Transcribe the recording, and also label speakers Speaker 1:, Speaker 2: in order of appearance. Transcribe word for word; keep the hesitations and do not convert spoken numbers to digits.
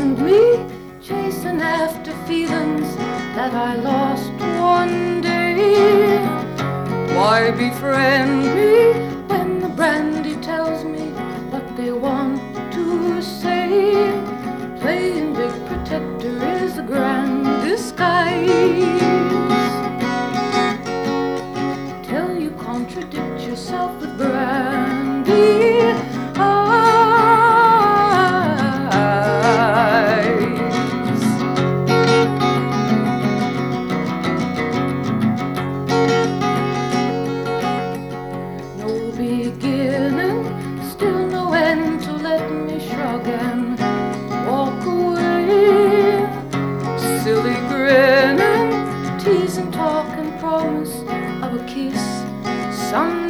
Speaker 1: find me chasing after feelings that I lost one day. Why befriend me when the brandy tells me what they want to say? Playing big protector is a grand disguise till you contradict yourself with brandy eyes. No beginning, still no end to let me shrug and walk away. Silly grinning, tease and talk and promise of a kiss some